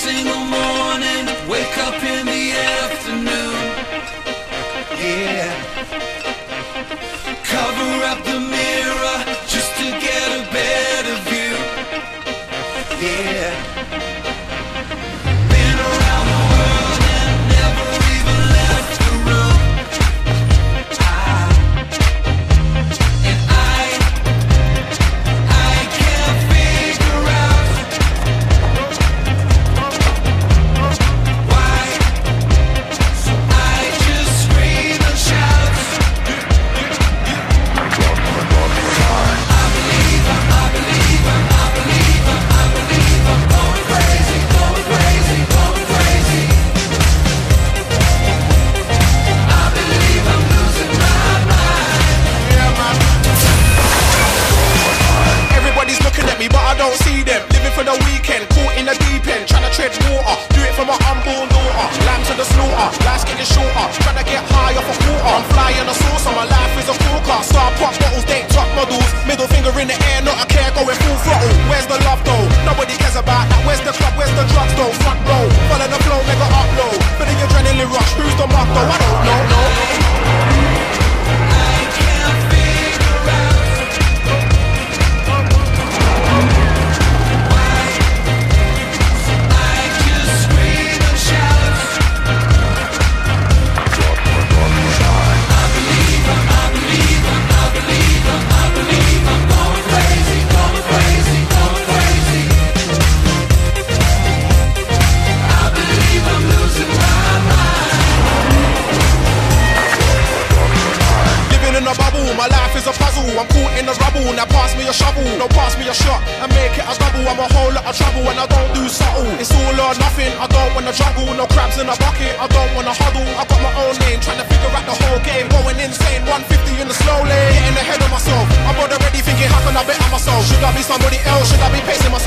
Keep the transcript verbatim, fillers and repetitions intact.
single morning, wake up in the afternoon. Yeah. Cover up the mirror just to get a better view. Yeah. Been around the world and never even left the room. I, and I, I can't figure out why. So I just scream and shout. I believe, I believe, I believe, I believe I'm going crazy, going crazy, going crazy. I believe I'm losing my mind. Yeah, man. Everybody's looking at me, but I don't see them. Living for the weekend, caught in the deep end, trying to tread water. Do it for my unborn daughter. Lamb to the slaughter, life's getting shorter. Trying to get high off a quarter. I'm flying a saucer, my life is a corker. Star pop bottles, date top models. Middle finger in the air, not a care, going full throttle. Where's the love though? Nobody cares about that. Where's the club? Where's the drugs though? Front row, follow the flow, mega upload. For the adrenaline rush, who's the mark though? I don't know, no. I can't figure out why. So I just scream and shout. I believe, I believe, I believe, I believe I'm going crazy, going crazy, going crazy. I believe I'm losing my mind. Living in a bubble, my life is a puzzle. I'm caught in the rubble, now pass me a shovel. No, pass me a shot and make it a double. I'm a whole lot of trouble and I don't do subtle. It's all or nothing, I don't wanna juggle. No crabs in a bucket, I don't wanna huddle. I got my own name, trying to figure out the whole game. Going insane, one fifty in the slow lane. Getting ahead of myself, I'm already thinking how can I better myself. Should I be somebody else, should I be pacing myself?